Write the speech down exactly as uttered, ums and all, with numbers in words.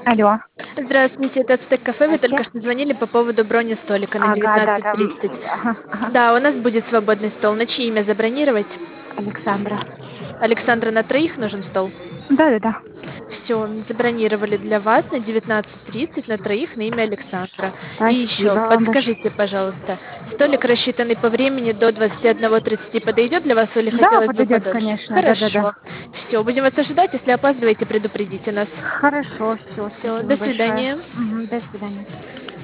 Алло. Здравствуйте, это Ацтек Кафе. Вы Здрасте. только что звонили по поводу брони столика на Ага, да, девятнадцать там, тридцать. ага, ага. Да, у нас будет свободный стол. На чье имя забронировать? Александра. Александра, на троих нужен стол? Да-да-да. Все, забронировали для вас на девятнадцать тридцать на троих на имя Александра. И еще, Спасибо вам большое. подскажите, пожалуйста, столик, рассчитанный по времени до двадцати одного тридцати, подойдет для вас или Да, хотелось бы подойдет, подольше? конечно. Да-да-да. Хорошо. Все, будем вас ожидать. Если опаздываете, предупредите нас. Хорошо, все, Все, спасибо до большое. свидания. Мгм, до свидания.